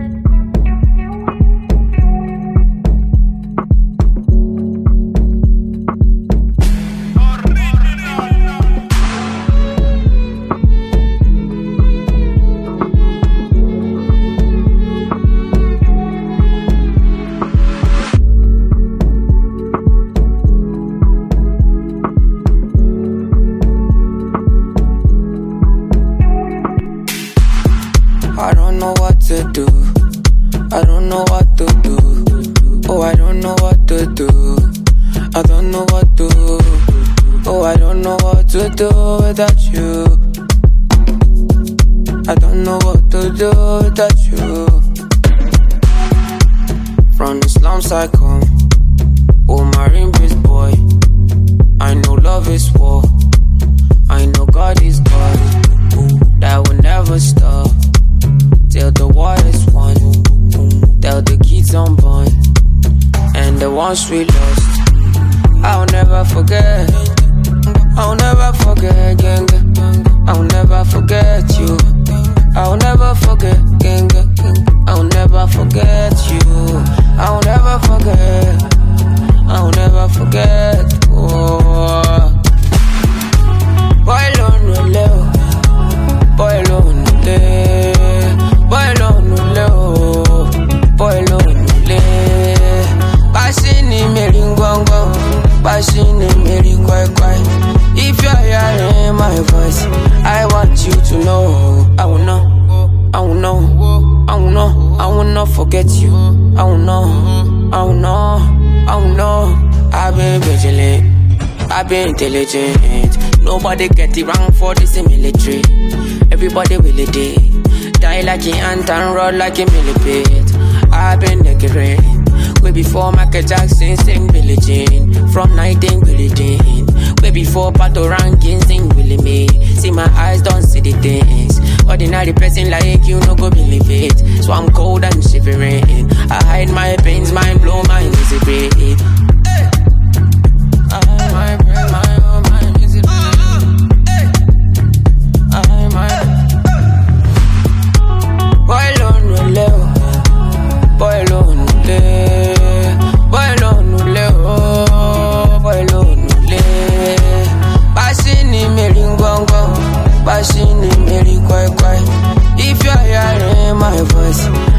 I don't know what to do. I don't know what to do. Oh, I don't know what to do. I don't know what to do. Oh, I don't know what to do without you. I don't know what to do without you. From the slums I come, oh, Marine Beach boy. I know love is war. I know God is God. That will never stop till the war is won, till the kids unborn, and the ones we lost. I'll never forget. I'll never forget, gang. I'll never forget you. I'll never forget, gang. I'll never forget you. I'll never forget. I'll never forget. Oh, boy, no leo. Boy, no leo. Boy, no le. Bashini meri ngongo, bashini meri kwai kwai. If you're hearing my voice, I want you to know. I will know, I will know, I will know, I will not forget you. I will know, I will know, I will know. I've been vigilant, I've been intelligent. Nobody get it wrong for this military. Everybody will it die like an ant and run like a millipede. I've been decorated way before Michael Jackson sing Billie Jean. From 19 Billie Jean. Way before Pato Rankin sing Willie Mae. See my eyes don't see the things. Ordinary person like you no go believe it. So I'm cold and shivering. I hide my pains, mind blow, mind is a break. My brain, my own mind is a break. Boy, no leo. Boy, no le. Boy, no leo. Boy, no le. Bashini meri ngongo, bashini meri kwai kwai. If you're hearing my voice,